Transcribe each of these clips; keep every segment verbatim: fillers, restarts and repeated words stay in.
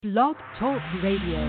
Blog Talk Radio.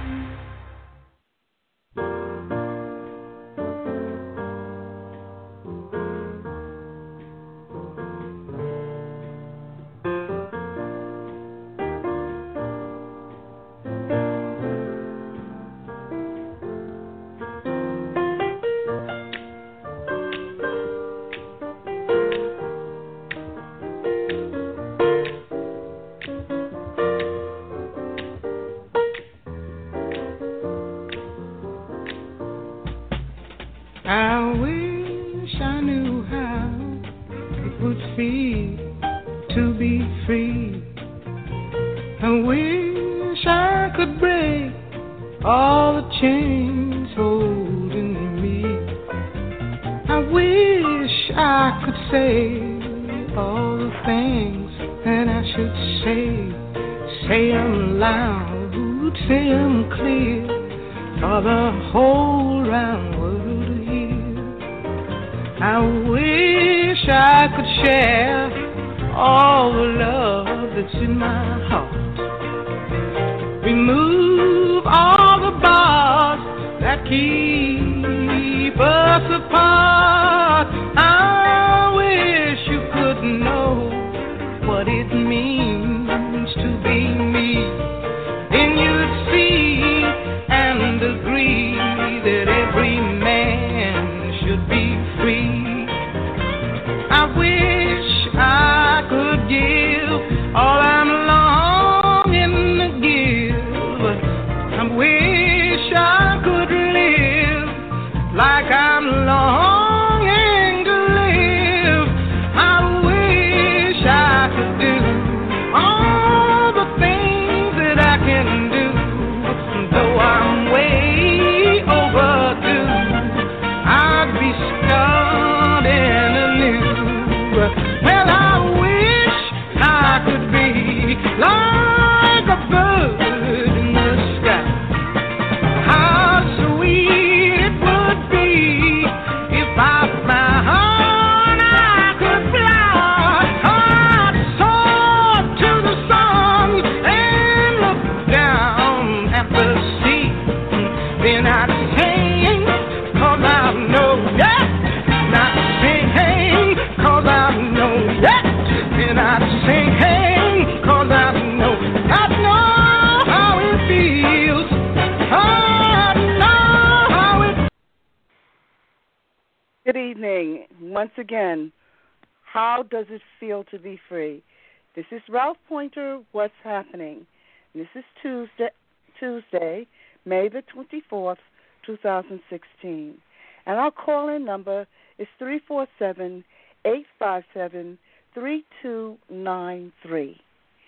Does it feel to be free? This is Ralph Pointer. What's happening? This is Tuesday, Tuesday, May the twenty-fourth, two thousand sixteen. And our call-in number is three four seven, eight five seven, three two nine three.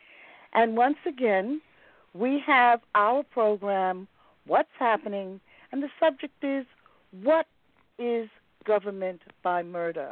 And once again, we have our program, What's Happening? And the subject is, what is government by murder?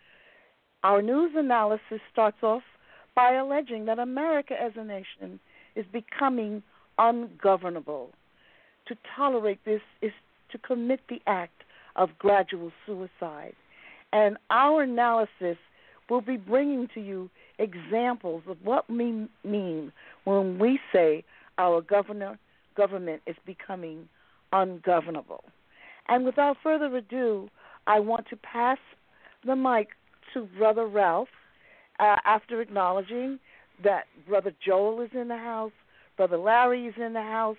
Our news analysis starts off by alleging that America as a nation is becoming ungovernable. To tolerate this is to commit the act of gradual suicide. And our analysis will be bringing to you examples of what we mean when we say our governor, government is becoming ungovernable. And without further ado, I want to pass the mic to Brother Ralph, uh, after acknowledging that Brother Joel is in the house, Brother Larry is in the house,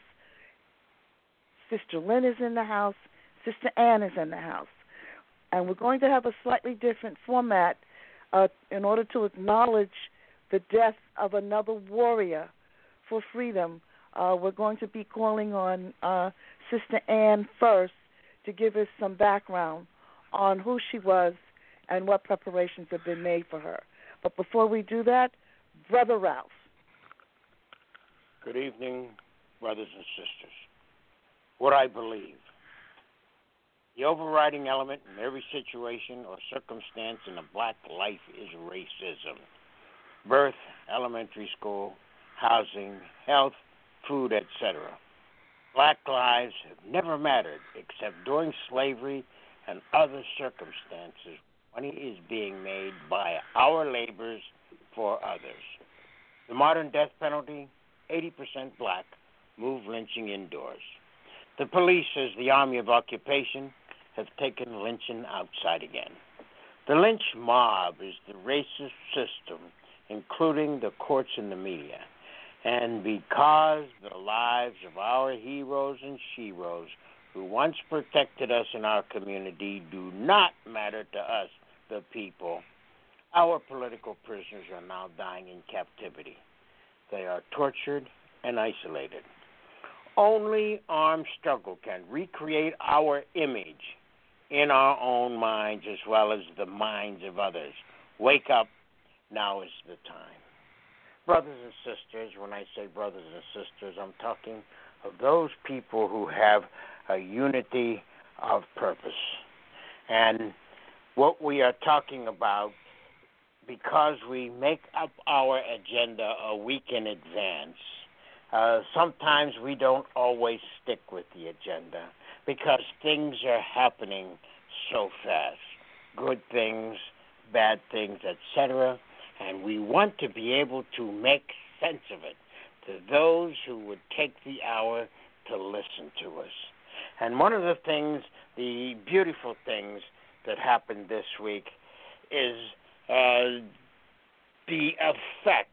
Sister Lynn is in the house, Sister Ann is in the house. And we're going to have a slightly different format uh, in order to acknowledge the death of another warrior for freedom. Uh, we're going to be calling on uh, Sister Ann first to give us some background on who she was and what preparations have been made for her. But before we do that, Brother Ralph. Good evening, brothers and sisters. What I believe, the overriding element in every situation or circumstance in a black life is racism. Birth, elementary school, housing, health, food, et cetera. Black lives have never mattered except during slavery and other circumstances. Money is being made by our labors for others. The modern death penalty, the death penalty, is a eighty percent black, move lynching indoors. The police, as the army of occupation, have taken lynching outside again. The lynch mob is the racist system, including the courts and the media. And because the lives of our heroes and sheroes who once protected us in our community do not matter to us, the people, our political prisoners are now dying in captivity. They are tortured and isolated. Only armed struggle can recreate our image in our own minds as well as the minds of others. Wake up. Now is the time. Brothers and sisters, when I say brothers and sisters, I'm talking of those people who have a unity of purpose. And what we are talking about, because we make up our agenda a week in advance, uh, sometimes we don't always stick with the agenda because things are happening so fast. Good things, bad things, et cetera. And we want to be able to make sense of it to those who would take the hour to listen to us. And one of the things, the beautiful things that happened this week is uh, the effect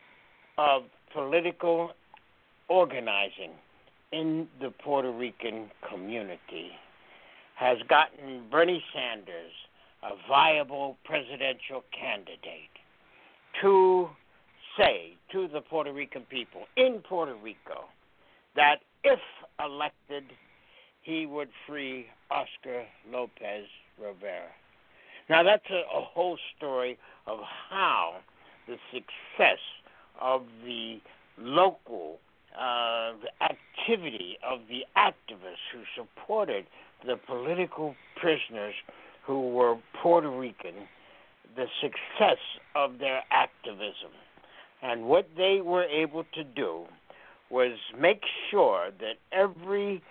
of political organizing in the Puerto Rican community has gotten Bernie Sanders, a viable presidential candidate, to say to the Puerto Rican people in Puerto Rico that if elected, he would free Oscar Lopez Rivera. Now, that's a, a whole story of how the success of the local uh, activity of the activists who supported the political prisoners who were Puerto Rican, the success of their activism. And what they were able to do was make sure that every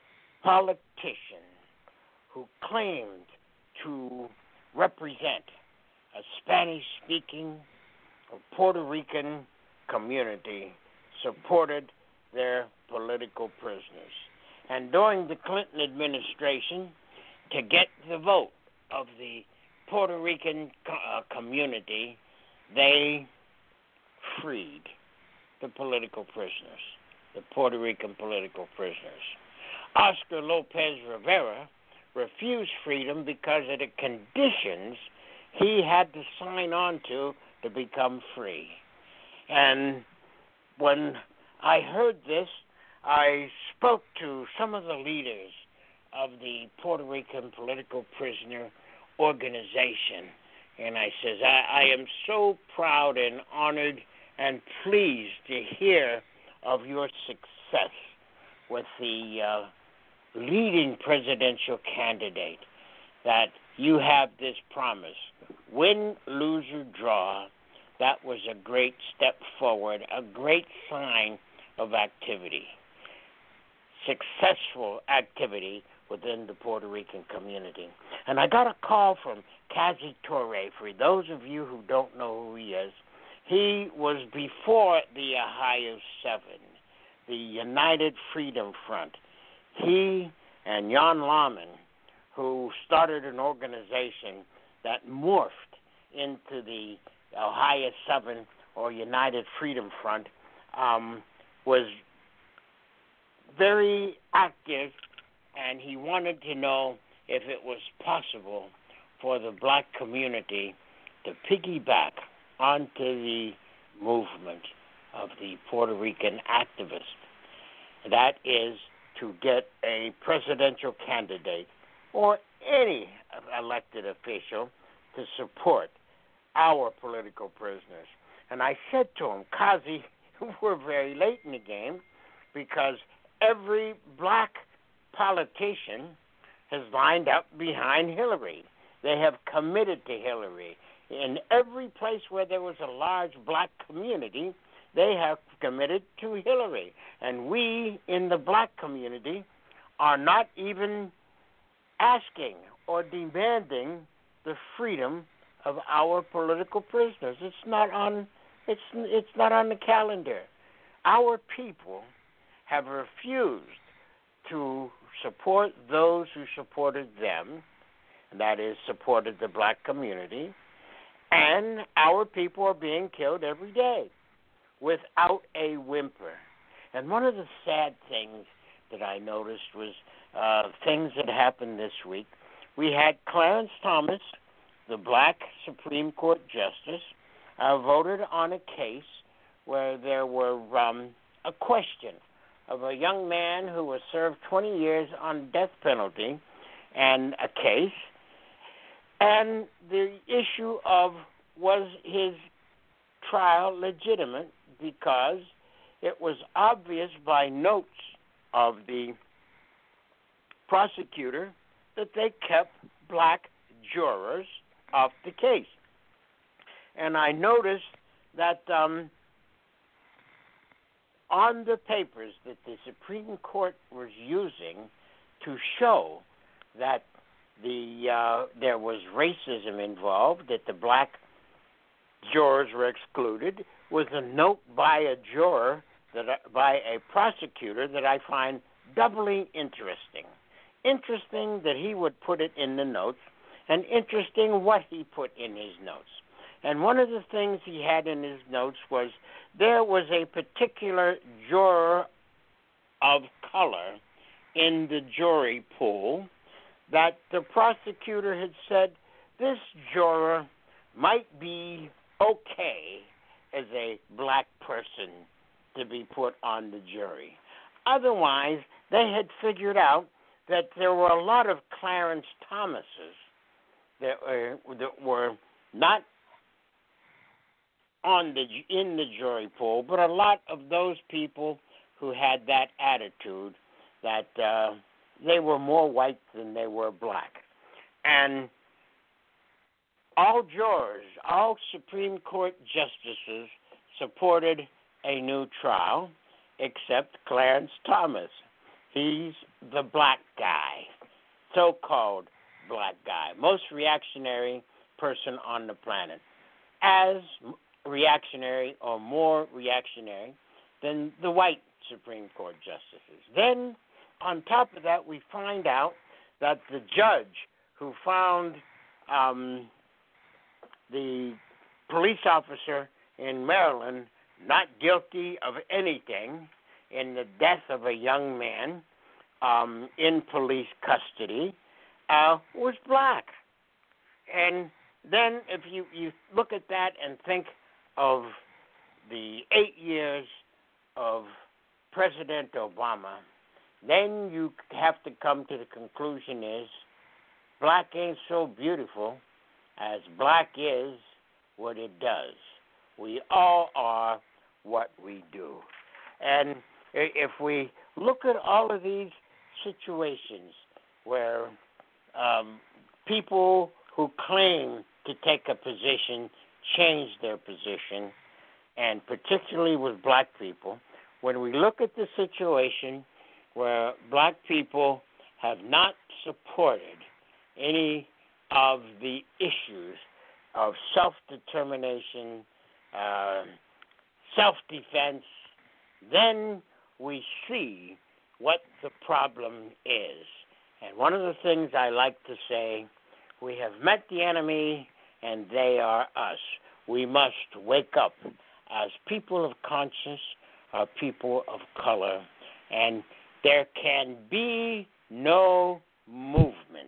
politician who claimed to represent a Spanish-speaking Puerto Rican community supported their political prisoners. And during the Clinton administration, to get the vote of the Puerto Rican uh, community, they freed the political prisoners, the Puerto Rican political prisoners. Oscar Lopez Rivera refused freedom because of the conditions he had to sign on to to become free. And when I heard this, I spoke to some of the leaders of the Puerto Rican political prisoner organization, and I says, I, I am so proud and honored and pleased to hear of your success with the uh, leading presidential candidate, that you have this promise. Win, lose, or draw, that was a great step forward, a great sign of activity, successful activity within the Puerto Rican community. And I got a call from Kazi Torre. For those of you who don't know who he is, he was before the Ohio Seven, the United Freedom Front. He and Jan Lahman, who started an organization that morphed into the Ohio Seven or United Freedom Front, um, was very active, and he wanted to know if it was possible for the black community to piggyback onto the movement of the Puerto Rican activists. That is to get a presidential candidate or any elected official to support our political prisoners. And I said to him, Kazi, we're very late in the game because every black politician has lined up behind Hillary. They have committed to Hillary. In every place where there was a large black community, they have committed to Hillary. And we in the black community are not even asking or demanding the freedom of our political prisoners. It's not on it's it's not on the calendar. our people have refused to support those who supported them, and that is, supported the black community, and our people are being killed every day without a whimper. And one of the sad things that I noticed was uh, things that happened this week. We had Clarence Thomas, the black Supreme Court justice, uh, voted on a case where there were um, a question of a young man who was served twenty years on death penalty and a case, and the issue of was his trial legitimate, because it was obvious by notes of the prosecutor that they kept black jurors off the case. And I noticed that um, on the papers that the Supreme Court was using to show that the uh, there was racism involved, that the black jurors were excluded, was a note by a juror, that I, by a prosecutor, that I find doubly interesting. Interesting that he would put it in the notes, and interesting what he put in his notes. And one of the things he had in his notes was there was a particular juror of color in the jury pool that the prosecutor had said this juror might be okay as a black person to be put on the jury. Otherwise, they had figured out that there were a lot of Clarence Thomases that were, that were not on the in the jury pool, but a lot of those people who had that attitude that uh, they were more white than they were black. And all jurors, all Supreme Court justices supported a new trial, except Clarence Thomas. He's the black guy, so-called black guy, most reactionary person on the planet, as reactionary or more reactionary than the white Supreme Court justices. Then, on top of that, we find out that the judge who found um, the police officer in Maryland not guilty of anything in the death of a young man um, in police custody uh, was black. And then if you, you look at that and think of the eight years of President Obama, then you have to come to the conclusion is black ain't so beautiful as black is what it does. We all are what we do. And if we look at all of these situations where um, people who claim to take a position change their position, and particularly with black people, when we look at the situation where black people have not supported any of the issues of self-determination, uh, self-defense, then we see what the problem is. And one of the things I like to say, we have met the enemy and they are us. We must wake up as people of conscience, or people of color, and there can be no movement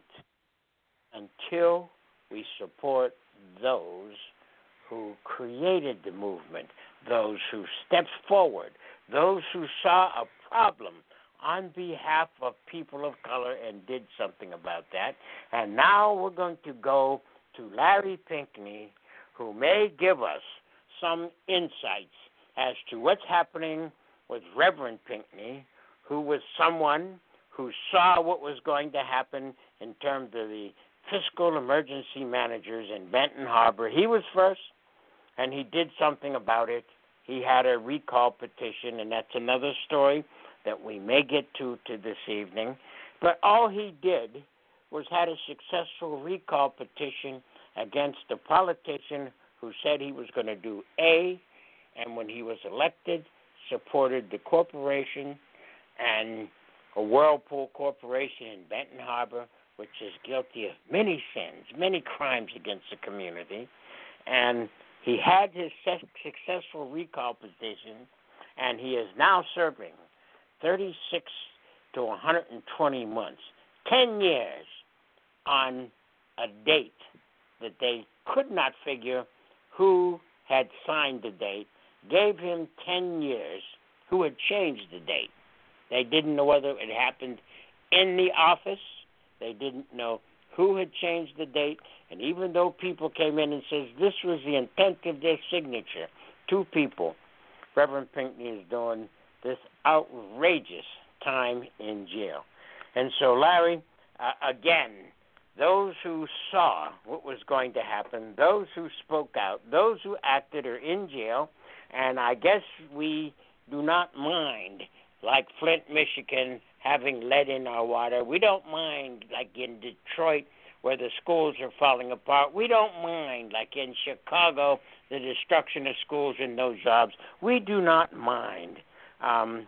until we support those who created the movement, those who stepped forward, those who saw a problem on behalf of people of color and did something about that. And now we're going to go to Larry Pinckney, who may give us some insights as to what's happening with Reverend Pinckney, who was someone who saw what was going to happen in terms of the fiscal emergency managers in Benton Harbor. He was first, and he did something about it. He had a recall petition, and that's another story that we may get to, to this evening. But all he did was had a successful recall petition against a politician who said he was going to do A, and when he was elected, supported the corporation and a Whirlpool Corporation in Benton Harbor, which is guilty of many sins, many crimes against the community. And he had his successful recall petition, and he is now serving thirty-six to one hundred twenty months, ten years on a date that they could not figure who had signed the date, gave him ten years, who had changed the date. They didn't know whether it happened in the office. They didn't know who had changed the date. And even though people came in and says this was the intent of their signature, two people, Reverend Pinckney is doing this outrageous time in jail. And so, Larry, uh, again, those who saw what was going to happen, those who spoke out, those who acted are in jail, and I guess we do not mind, like Flint, Michigan, having lead in our water. We don't mind, like in Detroit, where the schools are falling apart. We don't mind, like in Chicago, the destruction of schools and those jobs. We do not mind. Um,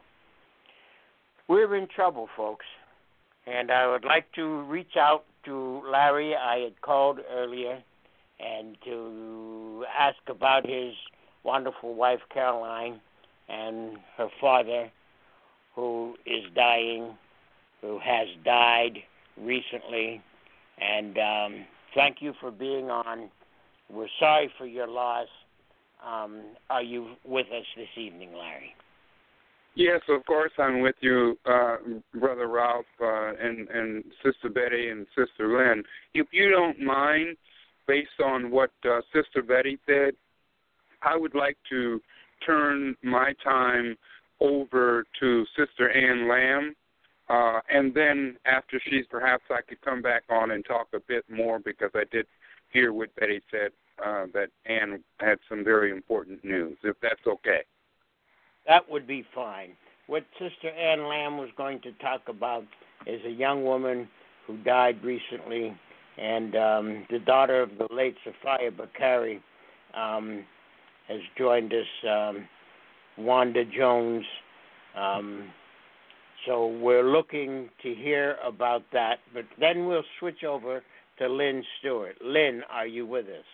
we're in trouble, folks. And I would like to reach out to Larry. I had called earlier and to ask about his wonderful wife, Caroline, and her father, who is dying, who has died recently. And um, thank you for being on. We're sorry for your loss. Um, are you with us this evening, Larry? Yes, of course I'm with you, uh, Brother Ralph, uh, and, and Sister Betty and Sister Lynn. If you don't mind, based on what uh, Sister Betty said, I would like to turn my time over to Sister Ann Lamb, uh, and then after she's, perhaps I could come back on and talk a bit more, because I did hear what Betty said, uh, that Ann had some very important news, if that's okay. That would be fine. What Sister Ann Lamb was going to talk about is a young woman who died recently, and um, the daughter of the late Sophia Bakari um, has joined us, um, Wanda Jones. Um, so we're looking to hear about that, but then we'll switch over to Lynn Stewart. Lynn, are you with us?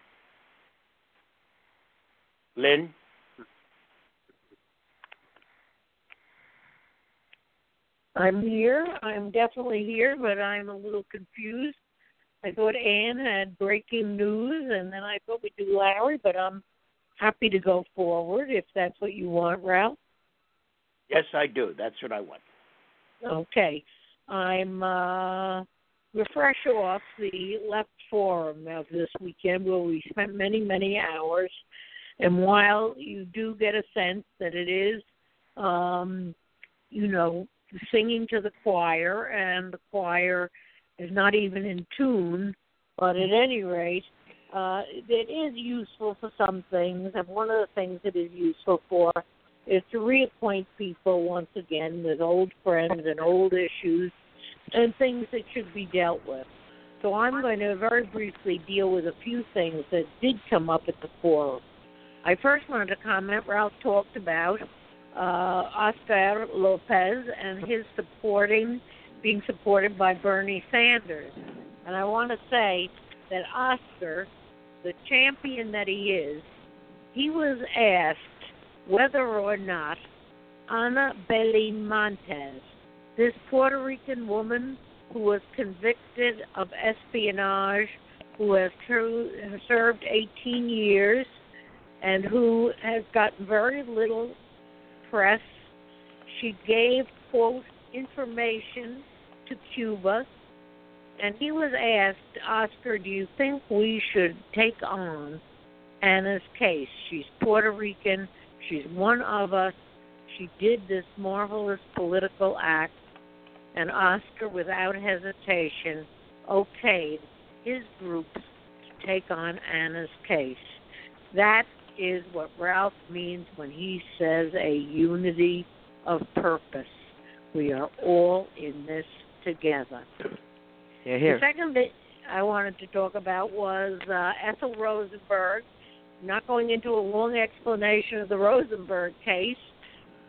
Lynn? I'm here. I'm definitely here, but I'm a little confused. I thought Ann had breaking news, and then I thought we'd do Larry, but I'm happy to go forward if that's what you want, Ralph. Yes, I do. That's what I want. Okay. I'm uh, we're fresh off the left forum of this weekend where we spent many, many hours. And while you do get a sense that it is, um, you know, singing to the choir, and the choir is not even in tune, but at any rate, uh, it is useful for some things, and one of the things it is useful for is to reacquaint people once again with old friends and old issues and things that should be dealt with. So I'm going to very briefly deal with a few things that did come up at the forum. I first wanted to comment, Ralph talked about Uh, Oscar Lopez and his supporting, being supported by Bernie Sanders. And I want to say that Oscar, the champion that he is, he was asked whether or not Ana Belén Montes, this Puerto Rican woman who was convicted of espionage, who has true, served eighteen years, and who has gotten very little press. She gave, quote, information to Cuba, and he was asked, Oscar, do you think we should take on Anna's case? She's Puerto Rican. She's one of us. She did this marvelous political act, and Oscar, without hesitation, okayed his groups to take on Anna's case. That is what Ralph means when he says a unity of purpose. We are all in this together. Yeah, here. The second bit I wanted to talk about was uh, Ethel Rosenberg. I'm not going into a long explanation of the Rosenberg case,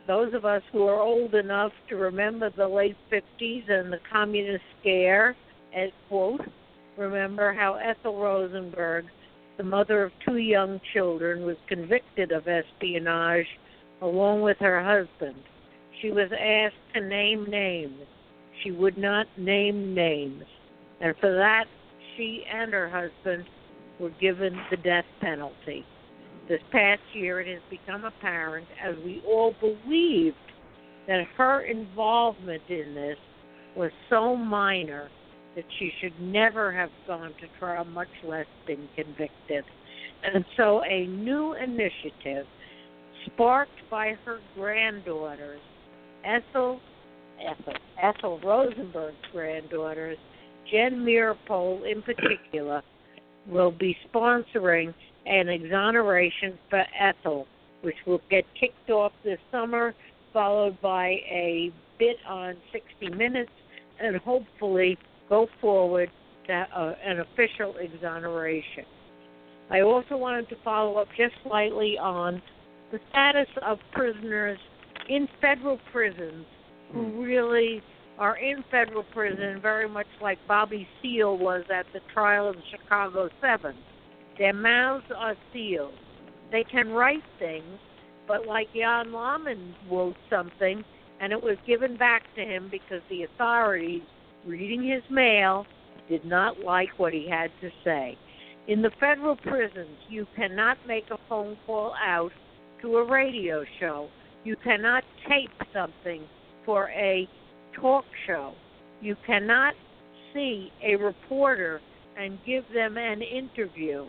those of us who are old enough to remember the late fifties and the communist scare, as quote, remember how Ethel Rosenberg, the mother of two young children, was convicted of espionage along with her husband. She was asked to name names. She would not name names. And for that, she and her husband were given the death penalty. This past year, it has become apparent, as we all believed, that her involvement in this was so minor that she should never have gone to trial, much less been convicted. And so a new initiative, sparked by her granddaughters, Ethel, Ethel, Ethel Rosenberg's granddaughters, Jen Meeropol in particular, will be sponsoring an exoneration for Ethel, which will get kicked off this summer, followed by a bit on sixty minutes, and hopefully go forward to uh, an official exoneration. I also wanted to follow up just slightly on the status of prisoners in federal prisons who really are in federal prison, very much like Bobby Seale was at the trial of the Chicago Seven. Their mouths are sealed. They can write things, but like Jan Lahman wrote something, and it was given back to him because the authorities, reading his mail, did not like what he had to say. In the federal prisons, you cannot make a phone call out to a radio show. You cannot tape something for a talk show. You cannot see a reporter and give them an interview.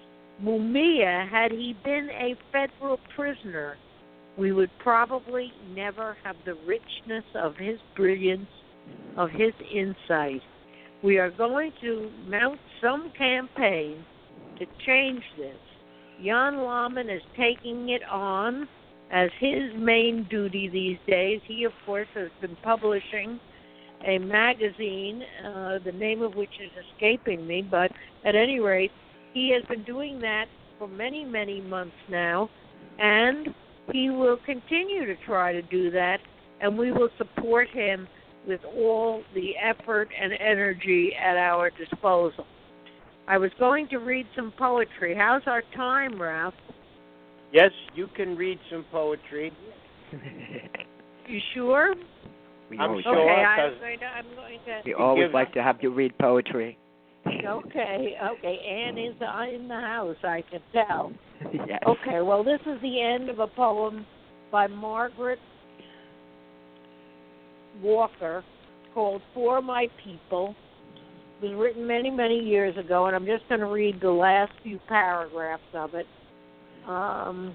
Mumia, had he been a federal prisoner, we would probably never have the richness of his brilliance, of his insight. We are going to mount some campaign to change this. Jan Lahman is taking it on as his main duty these days. He, of course, has been publishing a magazine, uh, the name of which is escaping me, but at any rate, he has been doing that for many, many months now, and he will continue to try to do that, and we will support him with all the effort and energy at our disposal. I was going to read some poetry. How's our time, Ralph? Yes, you can read some poetry. You sure? We I'm always, sure. Okay, I'm Cause going to, I'm going to... we always give- like to have you read poetry. Okay, okay. Anne is in the house, I can tell. Yes. Okay, well, this is the end of a poem by Margaret Walker called For My People. It was written many, many years ago, and I'm just going to read the last few paragraphs of it. Um,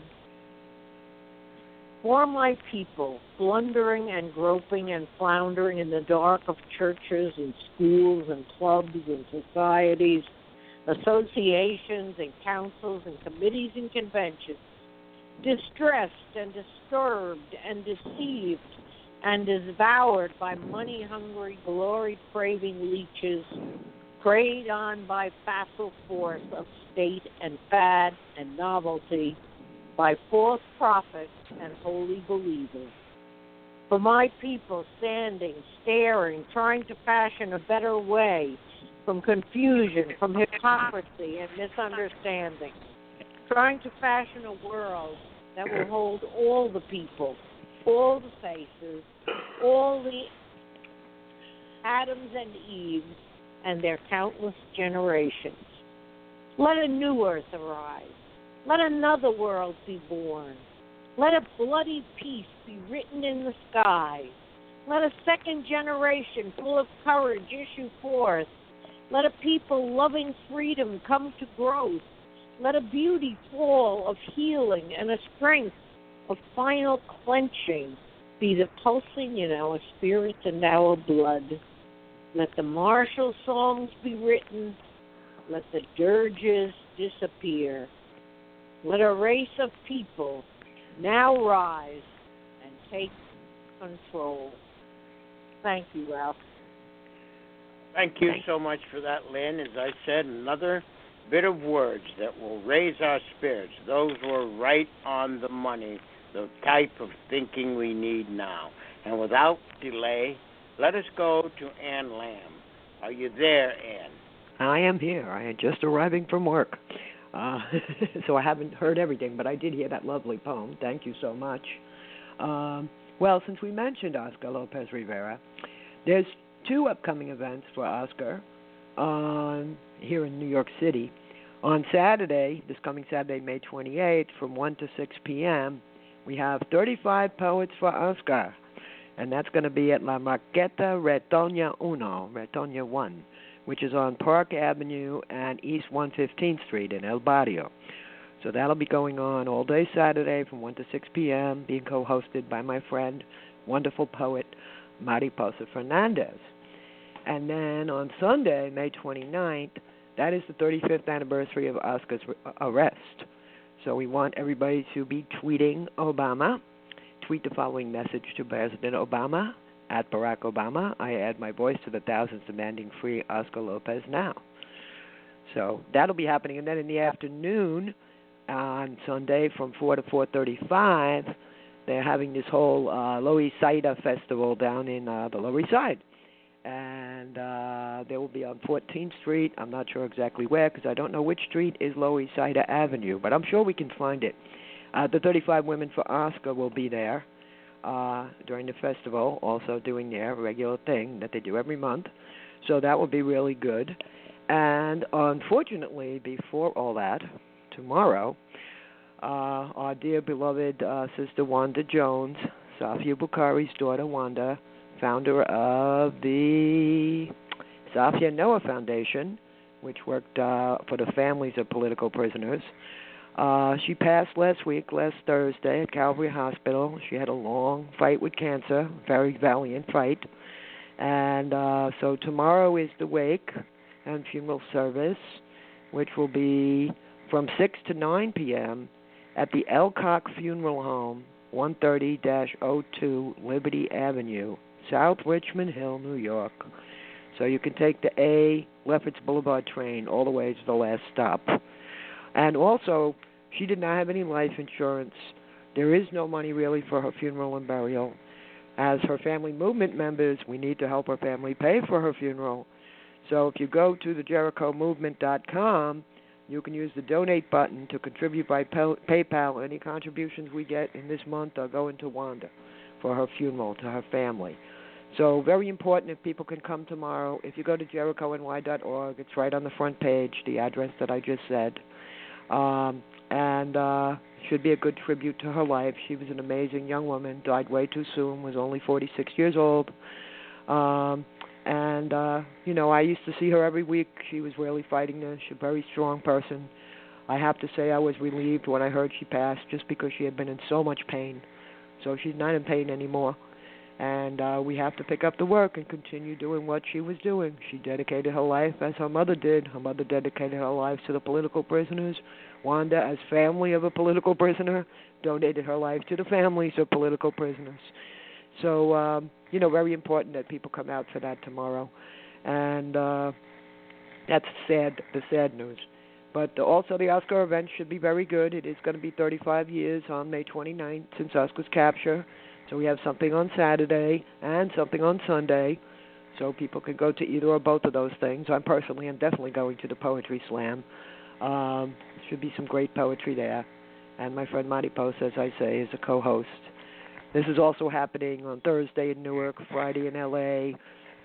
For my people, blundering and groping and floundering in the dark of churches and schools and clubs and societies, associations and councils and committees and conventions, distressed and disturbed and deceived and devoured by money-hungry, glory-craving leeches, preyed on by facile force of state and fad and novelty, by false prophets and holy believers. For my people standing, staring, trying to fashion a better way from confusion, from hypocrisy and misunderstanding, trying to fashion a world that will hold all the people, all the faces, all the Adams and Eves and their countless generations. Let a new earth arise. Let another world be born. Let a bloody peace be written in the sky. Let a second generation full of courage issue forth. Let a people loving freedom come to growth. Let a beauty fall of healing and a strength of final clenching be the pulsing in our spirits and our blood. Let the martial songs be written. Let the dirges disappear. Let a race of people now rise and take control. Thank you, Ralph. Thank you so much for that, Lynn. As I said, another bit of words that will raise our spirits. Those were right on the money the type of thinking we need now. And without delay, let us go to Ann Lamb. Are you there, Ann? I am here. I am just arriving from work. Uh, so I haven't heard everything, but I did hear that lovely poem. Thank you so much. Um, well, since we mentioned Oscar Lopez Rivera, there's two upcoming events for Oscar on, here in New York City. On Saturday, this coming Saturday, May twenty-eighth, from one to six p.m., we have thirty-five Poets for Oscar, and that's going to be at La Marqueta Retoña Uno, Retoña one, which is on Park Avenue and East one hundred fifteenth Street in El Barrio. So that'll be going on all day Saturday from one to six p.m., being co-hosted by my friend, wonderful poet, Mariposa Fernandez. And then on Sunday, May twenty-ninth, that is the thirty-fifth anniversary of Oscar's arrest. So we want everybody to be tweeting Obama. Tweet the following message to President Obama, at Barack Obama. I add my voice to the thousands demanding free Oscar Lopez now. So that'll be happening. And then in the afternoon on Sunday from four to four thirty-five, they're having this whole uh, Lower East Side Festival down in uh, the Lower East Side. And uh, they will be on fourteenth Street. I'm not sure exactly where because I don't know which street is Lower East Side Avenue, but I'm sure we can find it. Uh, the thirty-five Women for Oscar will be there uh, during the festival, also doing their regular thing that they do every month. So that will be really good. And unfortunately, before all that, tomorrow, uh, our dear beloved uh, Sister Wanda Jones, Safia Bukhari's daughter Wanda, founder of the Safia Noah Foundation, which worked uh, for the families of political prisoners. Uh, she passed last week, last Thursday, at Calvary Hospital. She had a long fight with cancer, very valiant fight. And uh, so tomorrow is the wake and funeral service, which will be from six to nine p.m. at the Elcock Funeral Home, one thirty dash oh two Liberty Avenue, South Richmond Hill, New York. So you can take the A Lefferts Boulevard train all the way to the last stop. And also, she did not have any life insurance. There is no money really for her funeral and burial. As her family movement members, we need to help her family pay for her funeral. So if you go to the Jericho Movement dot com, you can use the donate button to contribute by PayPal. Any contributions we get in this month are going to Wanda for her funeral, to her family. So very important if people can come tomorrow. If you go to Jericho N Y dot org, it's right on the front page, the address that I just said. Um, and uh, should be a good tribute to her life. She was an amazing young woman, died way too soon, was only forty-six years old. Um, and, uh, you know, I used to see her every week. She was really fighting this. She's a very strong person. I have to say I was relieved when I heard she passed just because she had been in so much pain. So she's not in pain anymore. And uh, we have to pick up the work and continue doing what she was doing. She dedicated her life as her mother did. Her mother dedicated her life to the political prisoners. Wanda, as family of a political prisoner, donated her life to the families of political prisoners. So, um, you know, very important that people come out for that tomorrow. And uh, that's sad, the sad news. But also the Oscar event should be very good. It is going to be thirty-five years on May twenty-ninth since Oscar's capture. So we have something on Saturday and something on Sunday. So people can go to either or both of those things. I personally am definitely going to the Poetry Slam. Um, should be some great poetry there. And my friend Mariposa, as I say, is a co-host. This is also happening on Thursday in Newark, Friday in L A,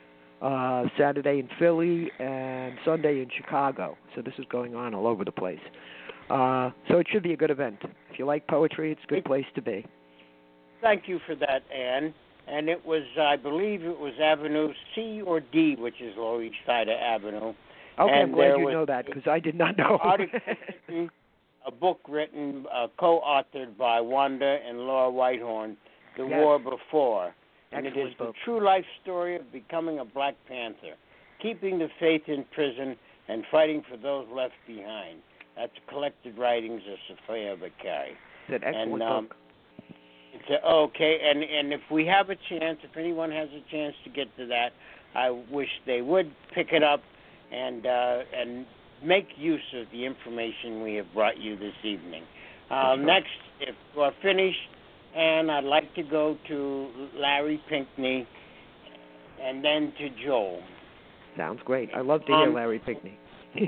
uh, Saturday in Philly, and Sunday in Chicago. So this is going on all over the place. Uh, so it should be a good event. If you like poetry, it's a good place to be. Thank you for that, Ann. And it was, I believe it was Avenue C or D, which is Lower East Side Avenue. Okay, and I'm glad you know that because I did not know. written, a book written, uh, co-authored by Wanda and Laura Whitehorn, The Yes. War Before. And Excellent it is book. the true life story of becoming a Black Panther, keeping the faith in prison, and fighting for those left behind. That's collected writings of Sophia Bukhari. It's an excellent and, um, book. It's a, okay, and, and if we have a chance, if anyone has a chance to get to that, I wish they would pick it up and uh, and make use of the information we have brought you this evening. Uh, Sure. Next, if we're finished, and I'd like to go to Larry Pinckney and then to Joel. Sounds great. I love to hear um, Larry Pinckney.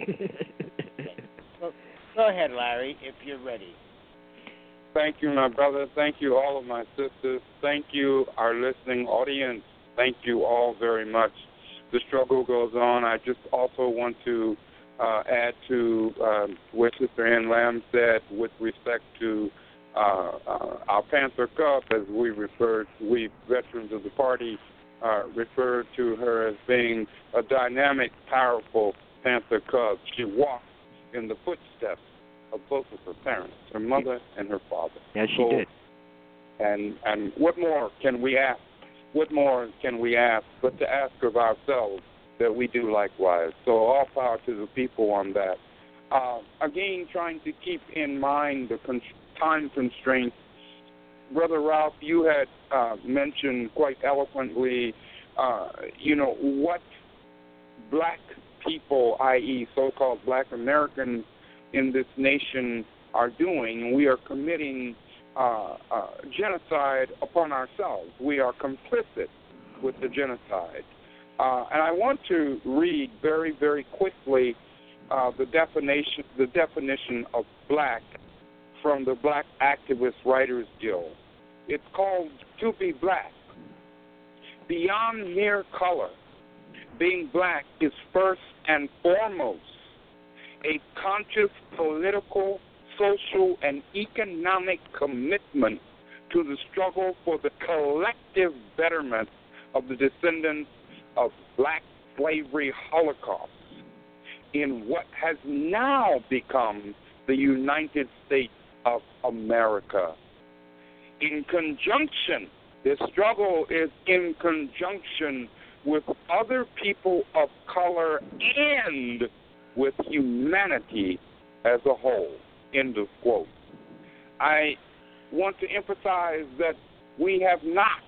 well, go ahead, Larry, if you're ready. Thank you, my brother. Thank you, all of my sisters. Thank you, our listening audience. Thank you all very much. The struggle goes on. I just also want to uh, add to um, what Sister Ann Lamb said with respect to uh, uh, our Panther Cup, as we referred, we veterans of the party uh, referred to her as being a dynamic, powerful Panther Cub. She walked in the footsteps of both of her parents, her mother and her father. Yes, she so, did. And and what more can we ask? What more can we ask but to ask of ourselves that we do likewise? So all power to the people on that. Uh, again, trying to keep in mind the con- time constraints. Brother Ralph, you had uh, mentioned quite eloquently, uh, you know, what black people, that is so-called black Americans in this nation are doing. We are committing uh, uh, genocide upon ourselves. We are complicit with the genocide. Uh, and I want to read very, very quickly uh, the definition, the definition of black from the Black Activist Writers Guild. It's called to be black. Beyond mere color, being black is first and foremost a conscious political, social, and economic commitment to the struggle for the collective betterment of the descendants of black slavery holocausts in what has now become the United States of America. In conjunction, this struggle is in conjunction with other people of color and with humanity as a whole. End of quote. I want to emphasize that we have not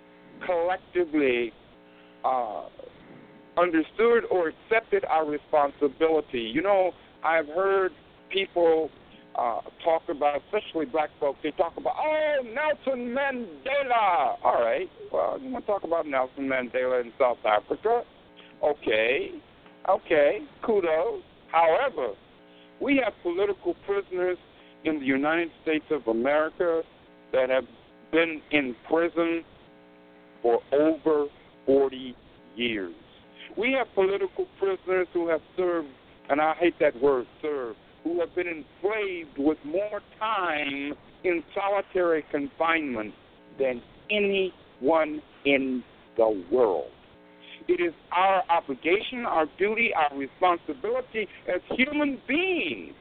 collectively uh, understood or accepted our responsibility. You know, I've heard people uh, talk about, especially black folks, they talk about, oh, Nelson Mandela. All right, well, you want to talk about Nelson Mandela in South Africa? Okay, okay, kudos. However, we have political prisoners in the United States of America that have been in prison for over forty years. We have political prisoners who have served, and I hate that word, serve, who have been enslaved with more time in solitary confinement than anyone in the world. It is our obligation, our duty, our responsibility as human beings,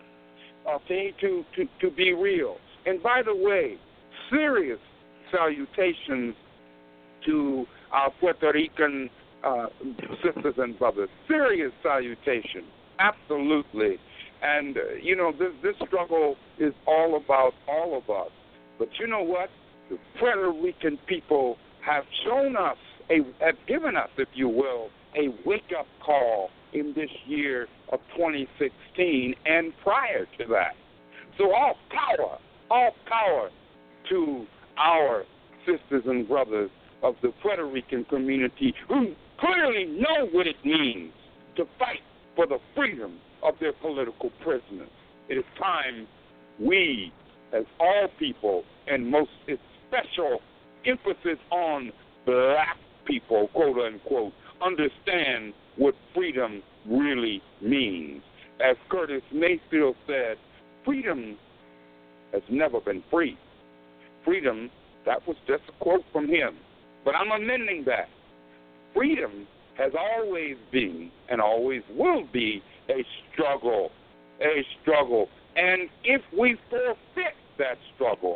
okay, to, to, to be real. And by the way, serious salutations to our Puerto Rican uh, sisters and brothers. Serious salutation, absolutely. And, uh, you know, this, this struggle is all about all of us. But you know what? The Puerto Rican people have shown us, a, have given us, if you will, a wake-up call in this year of twenty sixteen and prior to that. So all power, all power to our sisters and brothers of the Puerto Rican community who clearly know what it means to fight for the freedom of their political prisoners. It is time we, as all people, and most special emphasis on black people, quote unquote, understand what freedom really means. As Curtis Mayfield said, freedom has never been free. Freedom, that was just a quote from him, but I'm amending that. Freedom has always been and always will be a struggle, a struggle. And if we forfeit that struggle,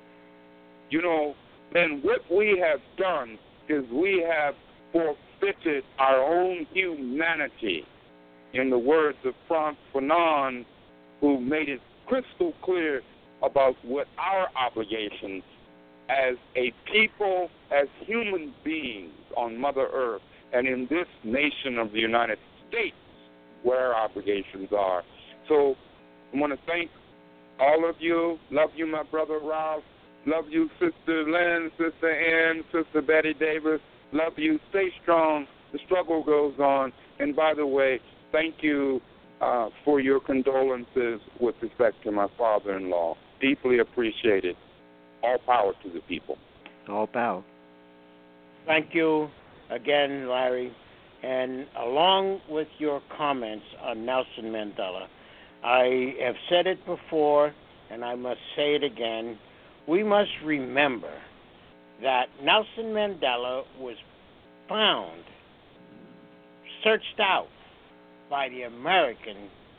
you know, then what we have done is we have forfeited our own humanity. In the words of Frantz Fanon, who made it crystal clear about what our obligations as a people, as human beings on Mother Earth, and in this nation of the United States, where our obligations are. So I want to thank all of you. Love you, my brother Ralph. Love you, Sister Lynn, Sister Ann, Sister Betty Davis. Love you. Stay strong. The struggle goes on. And by the way, thank you uh, for your condolences with respect to my father-in-law. Deeply appreciated. All power to the people. All power. Thank you again, Larry. And along with your comments on Nelson Mandela, I have said it before, and I must say it again. We must remember that Nelson Mandela was found, searched out by the American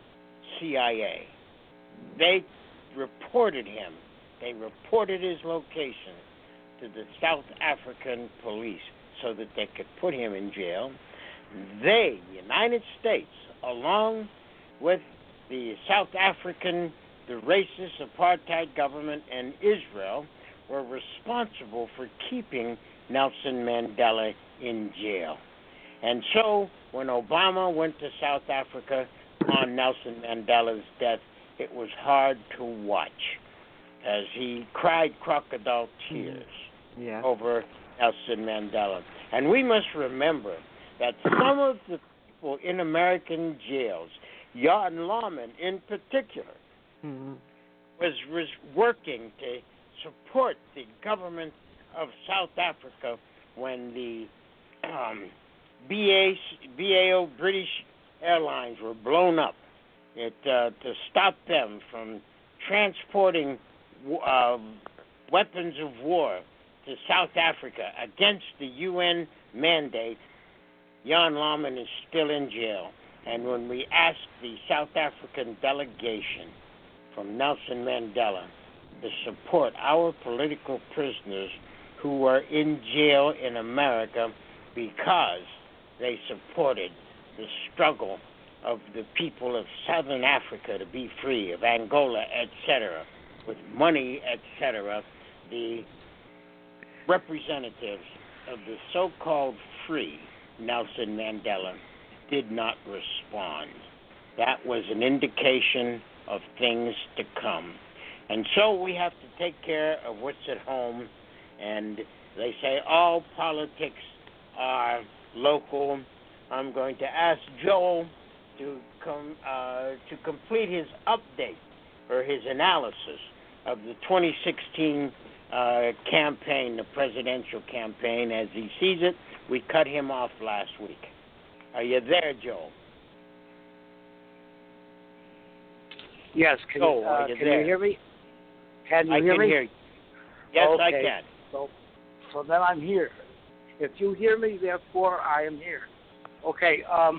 C I A. They reported him. They reported his location to the South African police so that they could put him in jail. They, the United States, along with the South African, the racist apartheid government, and Israel, were responsible for keeping Nelson Mandela in jail. And so when Obama went to South Africa on Nelson Mandela's death, it was hard to watch as he cried crocodile tears yeah. over Nelson Mandela. And we must remember that some of the people in American jails, Jan Lawman in particular, mm-hmm. was, was working to support the government of South Africa when the um, B A, B A O British Airlines were blown up it, uh, to stop them from transporting uh, weapons of war to South Africa against the U N mandate. Jan Lawman is still in jail. And when we asked the South African delegation from Nelson Mandela to support our political prisoners who were in jail in America because they supported the struggle of the people of Southern Africa to be free, of Angola, et cetera, with money, et cetera, the representatives of the so-called free Nelson Mandela did not respond. That was an indication of things to come. And so we have to take care of what's at home. And they say all politics are local. I'm going to ask Joel to come uh, to complete his update or his analysis of the twenty sixteen uh, campaign, the presidential campaign, as he sees it. We cut him off last week. Are you there, Joel? Yes. Can, Joel, uh, are you can there? you hear me? Can you I hear can me? hear you. Yes, okay. I can. So, so then I'm here. If you hear me, therefore I am here. Okay. Um.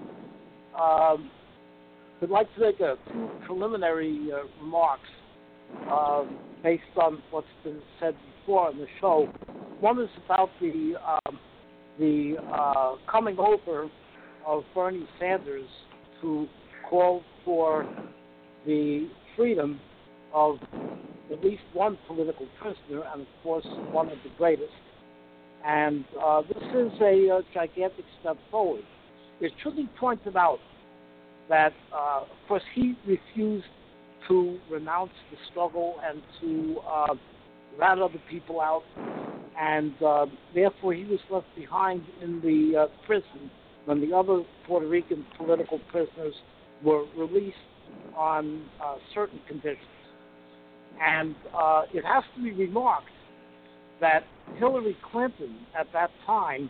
Um. I'd like to make a few preliminary uh, remarks um, based on what's been said before on the show. One is about the um, the uh, coming over of Bernie Sanders to call for the freedom of at least one political prisoner, and of course one of the greatest. And uh, this is a, a gigantic step forward. It should be pointed out that, uh, of course, he refused to renounce the struggle and to uh, rat other people out, and uh, therefore he was left behind in the uh, prison when the other Puerto Rican political prisoners were released on uh, certain conditions. And uh, it has to be remarked that Hillary Clinton at that time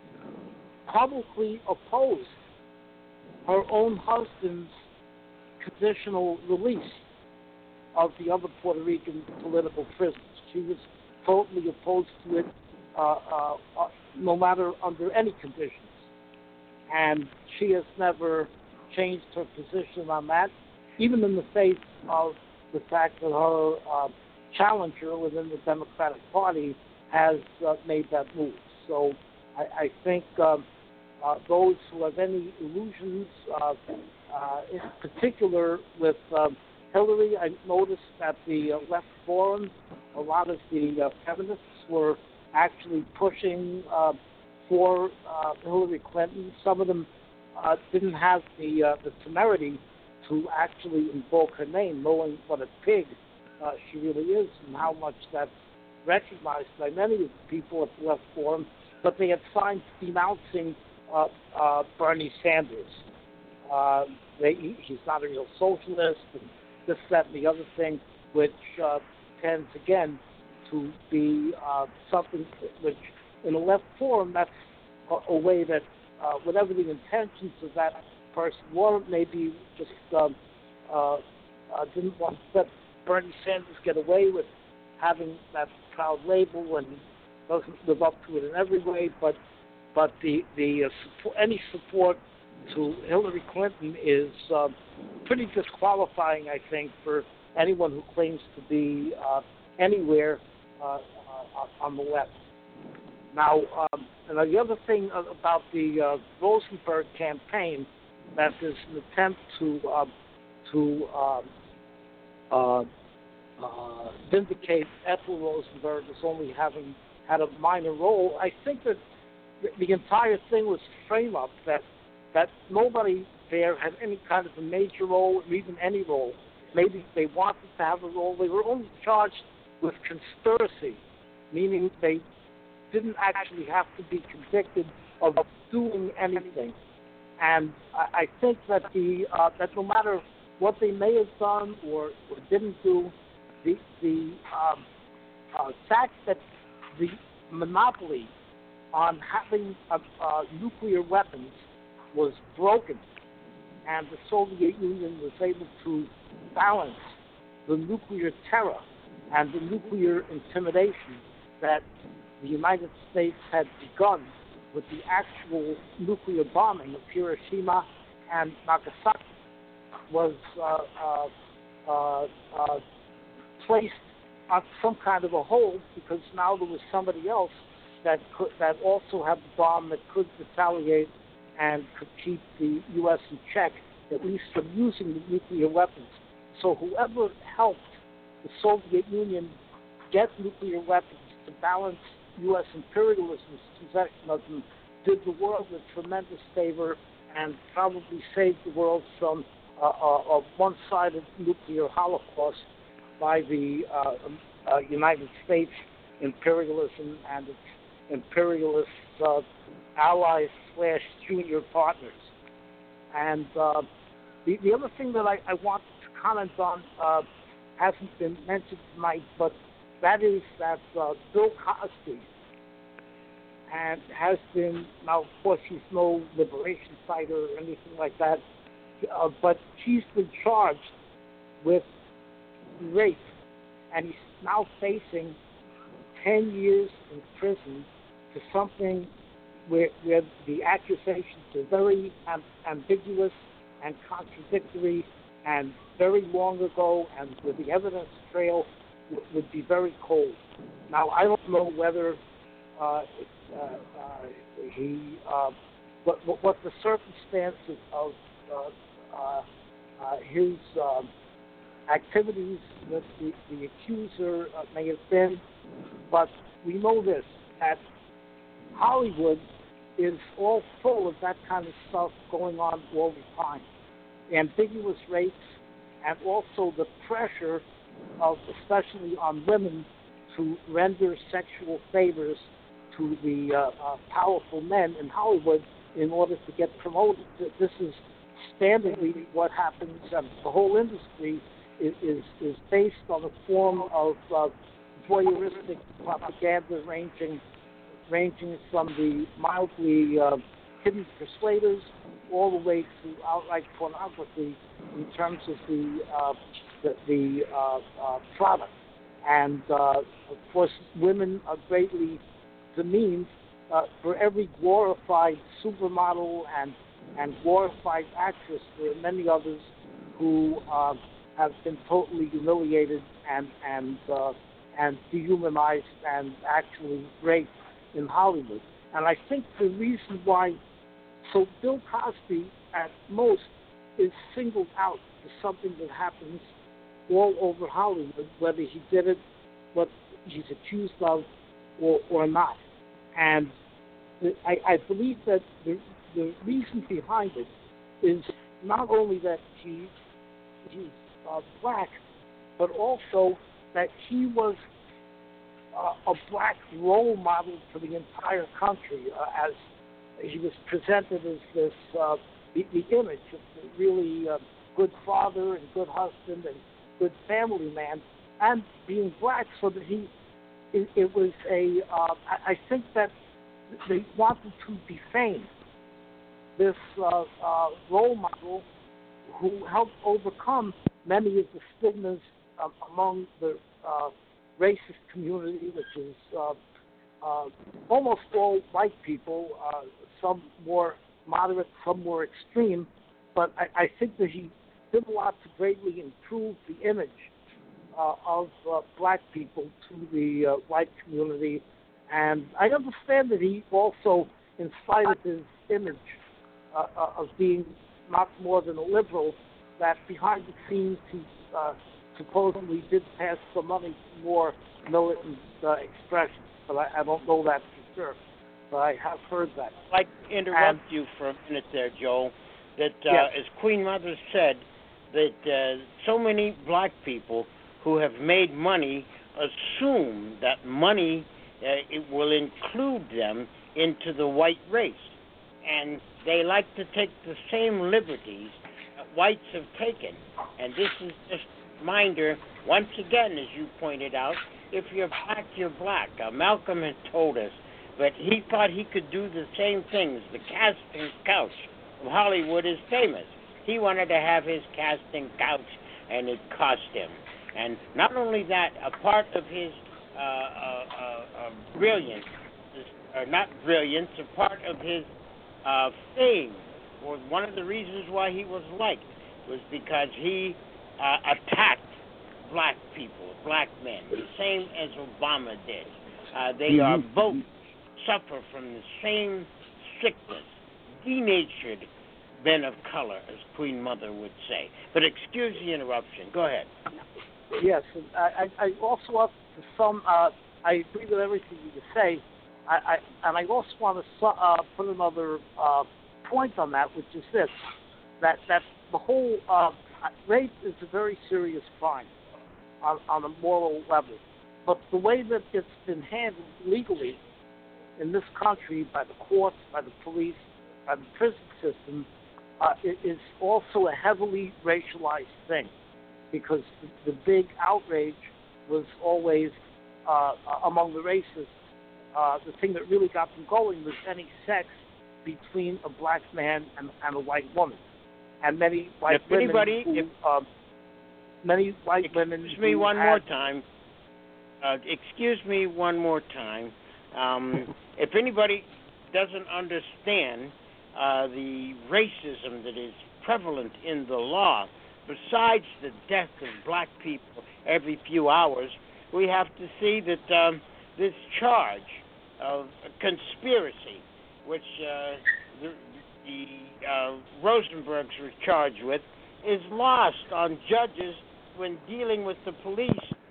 publicly opposed her own husband's conditional release of the other Puerto Rican political prisoners. She was totally opposed to it, uh, uh, uh, no matter under any conditions. And she has never changed her position on that, even in the face of the fact that her uh, challenger within the Democratic Party has uh, made that move. So I, I think um, uh, those who have any illusions, uh, uh, in particular with um, Hillary, I noticed that the uh, left forum, a lot of the uh, feminists were actually pushing uh, for uh, Hillary Clinton. Some of them uh, didn't have the uh, the temerity to actually invoke her name, knowing what a pig uh, she really is and how much that's recognized by many of the people at the Left Forum, but they had signs denouncing uh, uh, Bernie Sanders. Uh, they, he, he's not a real socialist, and this, that, and the other thing, which uh, tends, again, to be uh, something which, in the Left Forum, that's a, a way that, uh, whatever the intentions of that person were, maybe just um, uh, uh, didn't want to let Bernie Sanders get away with having that proud label and doesn't live up to it in every way, but but the the uh, support, any support to Hillary Clinton is uh, pretty disqualifying, I think, for anyone who claims to be uh, anywhere uh, uh, on the left. Now, um, and the other thing about the uh, Rosenberg campaign, that is an attempt to uh, to um, uh, uh, vindicate Ethel Rosenberg as only having had a minor role. I think that the entire thing was a frame-up, that that nobody there had any kind of a major role or even any role. Maybe they wanted to have a role. They were only charged with conspiracy, meaning they didn't actually have to be convicted of doing anything. And I, I think that the uh, that no matter what they may have done or, or didn't do, the the um, uh, fact that the monopoly on having uh, uh, nuclear weapons was broken, and the Soviet Union was able to balance the nuclear terror and the nuclear intimidation that the United States had begun with the actual nuclear bombing of Hiroshima and Nagasaki, was uh, uh, uh, uh, placed on some kind of a hold, because now there was somebody else that could, that also had the bomb that could retaliate and could keep the U S in check, at least from using the nuclear weapons. So whoever helped the Soviet Union get nuclear weapons to balance U S imperialism's possession of them did the world a tremendous favor and probably saved the world from uh, a one-sided nuclear holocaust by the uh, uh, United States imperialism and its imperialist uh, allies slash junior partners. And uh, the, the other thing that I, I want to comment on uh, hasn't been mentioned tonight, but that is that uh, Bill Cosby and has been, now of course he's no liberation fighter or anything like that, uh, but he's been charged with rape, and he's now facing ten years in prison for something where, where the accusations are very um, ambiguous and contradictory and very long ago, and where the evidence trail w- would be very cold. Now, I don't know whether uh, uh, uh, he, uh, what, what the circumstances of uh, uh, uh, his uh, activities with the, the accuser uh, may have been, but we know this, that Hollywood is all full of that kind of stuff going on all the time. Ambiguous rapes, and also the pressure of, especially on women, to render sexual favors to the uh, uh, powerful men in Hollywood in order to get promoted. This is standardly what happens. Um, the whole industry is, is, is based on a form of uh, voyeuristic propaganda ranging ranging from the mildly uh, hidden persuaders all the way to outright pornography in terms of the uh, the, the uh, uh, product. And uh, of course, women are greatly demeaned. Uh, for every glorified supermodel and and glorified actress, there are many others who uh, have been totally humiliated and and uh, and dehumanized and actually raped in Hollywood. And I think the reason why, so Bill Cosby at most is singled out for something that happens all over Hollywood, whether he did it, what he's accused of, or, or not. And the, I, I believe that the, the reason behind it is not only that he, he's uh, black, but also that he was uh, a black role model for the entire country, uh, as he was presented as this uh, the, the image of a really uh, good father and good husband and good family man, and being black, so that he it, it was a uh, I, I think that they wanted to defame this uh, uh, role model who helped overcome many of the stigmas um, among the uh, racist community, which is uh, uh, almost all white people, uh, some more moderate, some more extreme. But I, I think that he did a lot to greatly improve the image uh, of uh, black people to the uh, white community. And I understand that he also, in spite of his image uh, uh, of being not more than a liberal, that behind the scenes he uh, supposedly did pass some money to more militant uh, expressions. But I, I don't know that for sure. But I have heard that. I'd like to interrupt and, you for a minute there, Joel. That, uh, yes. as Queen Mother said, that uh, so many black people who have made money assume that money uh, it will include them into the white race. And they like to take the same liberties that whites have taken. And this is just a reminder, once again, as you pointed out, if you're black, you're black. Uh, Malcolm had told us, but he thought he could do the same things. The casting couch of Hollywood is famous. He wanted to have his casting couch, and it cost him. And not only that, a part of his uh, uh, uh, uh, brilliance, or not brilliance, a part of his uh, fame, or one of the reasons why he was liked, was because he uh, attacked black people, black men, the same as Obama did. Uh, they mm-hmm. are both suffer from the same sickness, denatured men of color, as Queen Mother would say. But excuse the interruption. Go ahead. Yes, and I, I also want to some. Uh, I agree with everything you say. I, I and I also want to uh, put another uh, point on that, which is this: that that the whole uh, rape is a very serious crime on, on a moral level, but the way that it's been handled legally in this country by the courts, by the police, by the prison system, uh, it is also a heavily racialized thing, because the, the big outrage was always uh, among the racists. Uh, the thing that really got them going was any sex between a black man and, and a white woman, and many white if women. Anybody, who, if, um, many white excuse women. Excuse me one had, more time. Uh, excuse me one more time. Um, if anybody doesn't understand uh, the racism that is prevalent in the law, besides the death of black people every few hours, we have to see that um, this charge of conspiracy, which uh, the, the uh, Rosenbergs were charged with, is lost on judges when dealing with the police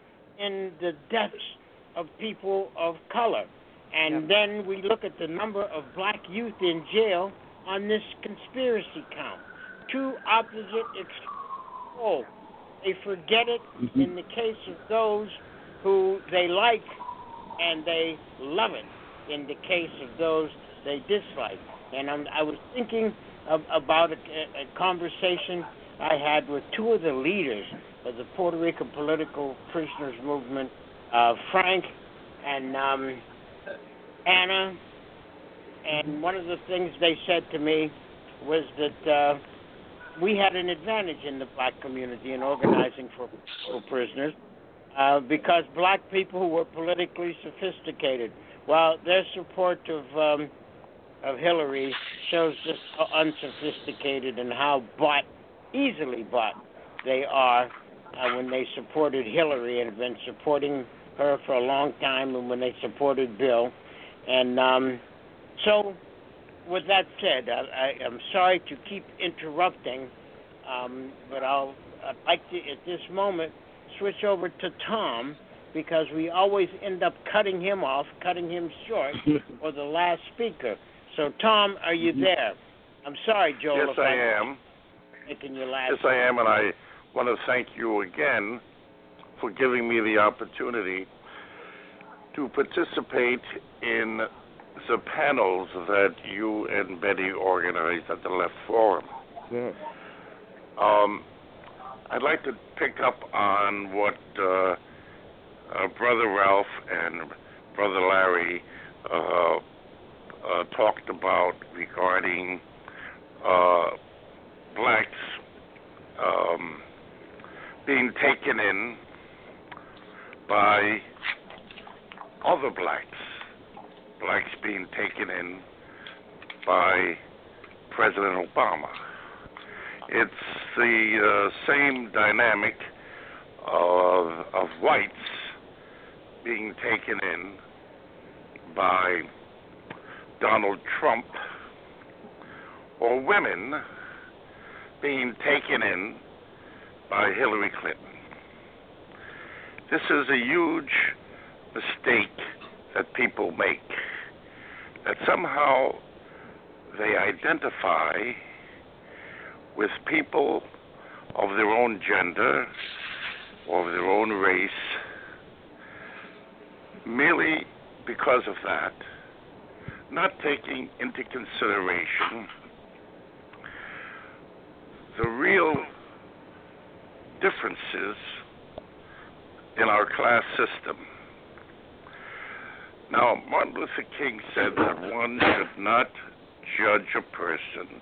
in the deaths of people of color. And yeah. then we look at the number of black youth in jail on this conspiracy count. Two opposite extremes. Oh, they forget it mm-hmm. in the case of those who they like, and they love it in the case of those they dislike. And I'm, I was thinking of, about a, a conversation I had with two of the leaders of the Puerto Rico political prisoners movement, uh, Frank and um, Anna. And one of the things they said to me was that uh, we had an advantage in the black community in organizing for, for prisoners uh, because black people were politically sophisticated, while their support of um, of Hillary shows just how unsophisticated and how bought, easily bought they are uh, when they supported Hillary and have been supporting her for a long time, and when they supported Bill. And um, so, with that said, I, I, I'm sorry to keep interrupting, um, but I'll, I'd like to, at this moment, switch over to Tom, because we always end up cutting him off, cutting him short, or the last speaker. So, Tom, are you there? I'm sorry, Joel. Yes, I am. Making you laugh. Yes, I am, and I want to thank you again for giving me the opportunity to participate in the panels that you and Betty organized at the Left Forum. Yes. Um, I'd like to pick up on what uh, uh, Brother Ralph and Brother Larry uh, uh, talked about regarding uh, blacks um, being taken in by other blacks, blacks being taken in by President Obama. It's the uh, same dynamic of, of whites being taken in by Donald Trump, or women being taken in by Hillary Clinton. This is a huge mistake that people make, that somehow they identify with people of their own gender or of their own race merely because of that, not taking into consideration the real differences in our class system. Now, Martin Luther King said that one should not judge a person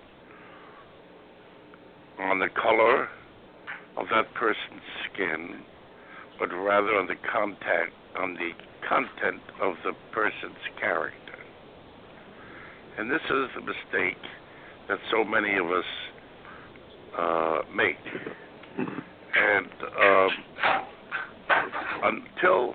on the color of that person's skin, but rather on the contact, on the content of the person's character. And this is the mistake that so many of us uh, make. And um, until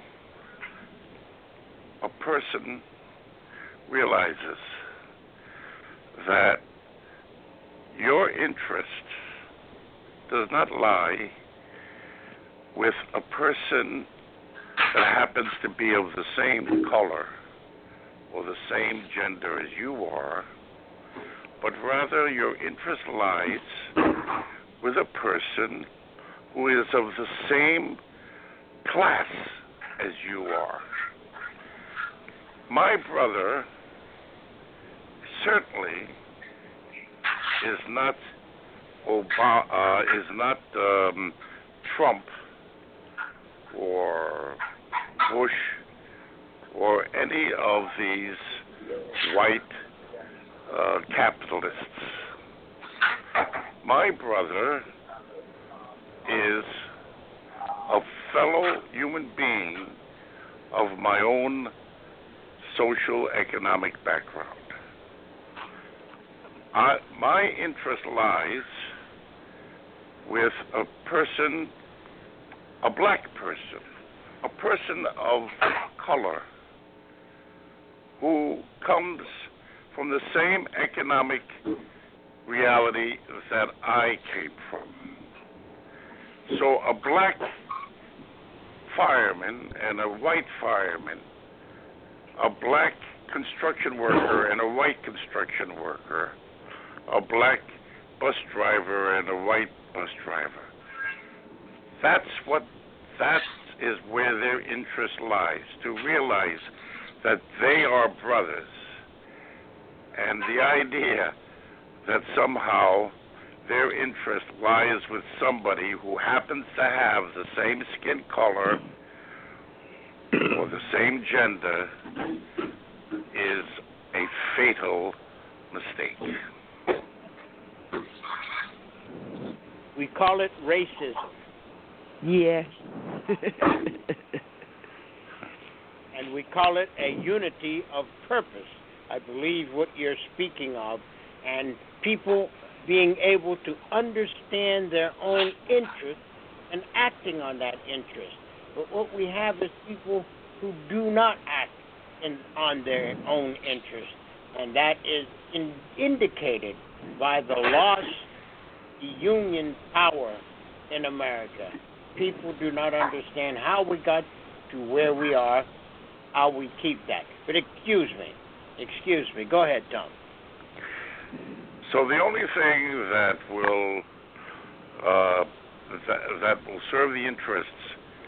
a person realizes that your interest does not lie with a person that happens to be of the same color or the same gender as you are, but rather your interest lies with a person who is of the same class as you are. My brother certainly is not Obama, uh, is not um, Trump or Bush or any of these white uh, capitalists. My brother is a fellow human being of my own social economic background. I, my interest lies with a person, a black person, a person of color who comes from the same economic reality that I came from. So a black fireman and a white fireman, a black construction worker and a white construction worker, a black bus driver and a white bus driver. That's what, that is where their interest lies, to realize that they are brothers. And the idea that somehow their interest lies with somebody who happens to have the same skin color or the same gender is a fatal mistake. We call it racism. Yeah. And we call it a unity of purpose. I believe what you're speaking of, and people being able to understand their own interest and acting on that interest. But what we have is people who do not act in, on their own interest, and that is in, indicated by the loss of the union power in America. People do not understand how we got to where we are, how we keep that. But excuse me, excuse me. Go ahead, Tom. So the only thing that will uh, that, that will serve the interests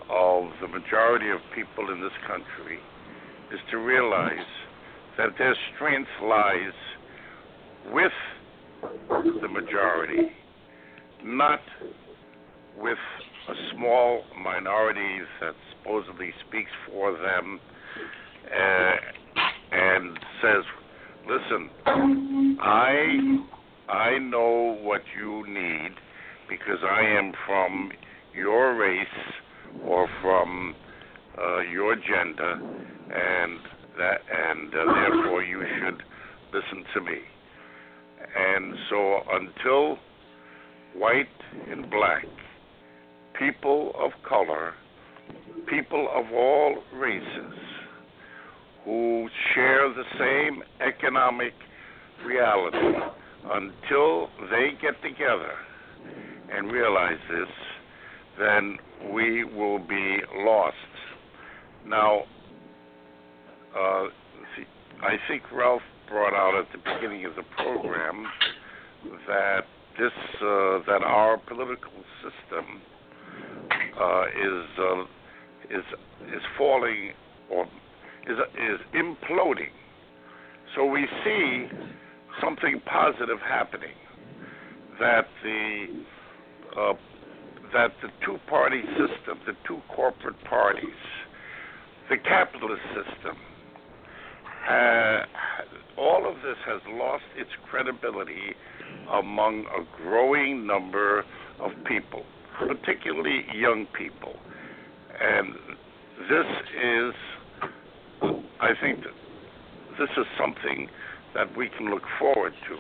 of the majority of people in this country is to realize that their strength lies with the majority, not with a small minority that supposedly speaks for them uh, and says, listen, I I know what you need because I am from your race or from uh, your gender, and that and uh, therefore you should listen to me. And so until white and black, people of color, people of all races who share the same economic reality, until they get together and realize this, then we will be lost. Now, uh, see, I think Ralph brought out at the beginning of the program that this uh, that our political system uh, is uh, is is falling or is is imploding. So we see something positive happening, that the uh, that the two-party system, the two corporate parties, the capitalist system, uh, all of this has lost its credibility among a growing number of people, particularly young people. And this is, I think, that this is something that we can look forward to.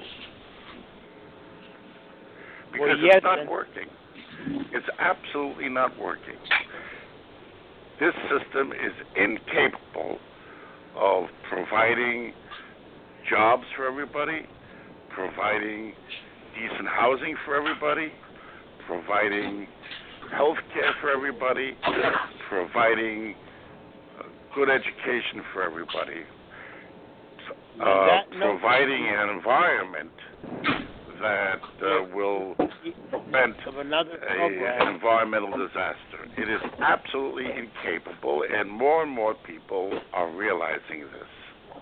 Because well, yes, it's not working. It's absolutely not working. This system is incapable of providing jobs for everybody, providing decent housing for everybody, providing health care for everybody, providing good education for everybody, uh, providing an environment that uh, will prevent a, an environmental disaster. It is absolutely incapable, and more and more people are realizing this.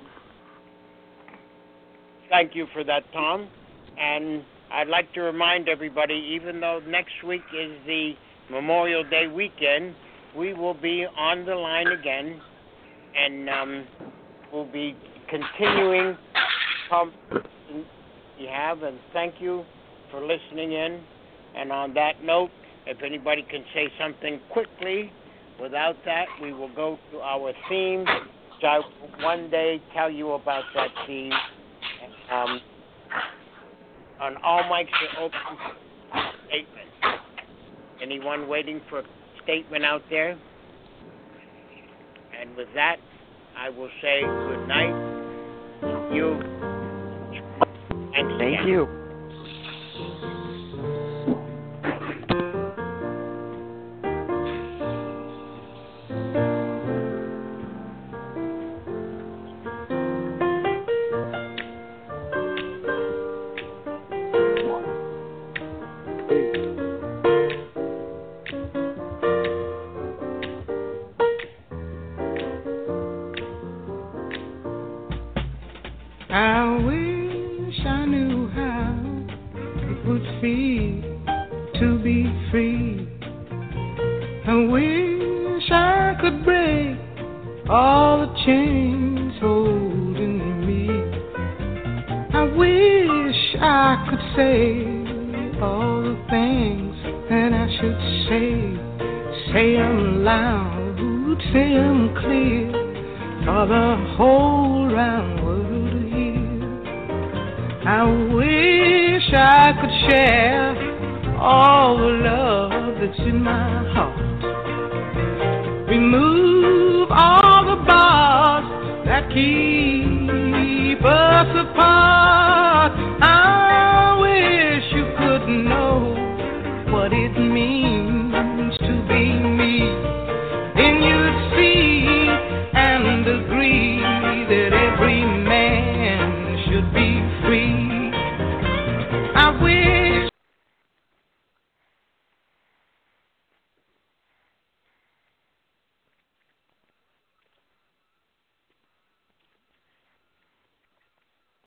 Thank you for that, Tom. And I'd like to remind everybody, even though next week is the Memorial Day weekend, we will be on the line again, and um, we'll be continuing to we have, and thank you for listening in. And on that note, if anybody can say something quickly, without that, we will go to our theme, which I will one day tell you about that theme. Um, on all mics are open statements. Anyone waiting for a statement out there? And with that, I will say good night. You. Thank you. I wish I knew how it would feel to be free. I wish I could break all the chains holding me. I wish I could say all the things that I should say. Say them loud, say them clear, for the whole round world. I wish I could share all the love that's in my heart. Remove all the bars that keep us apart.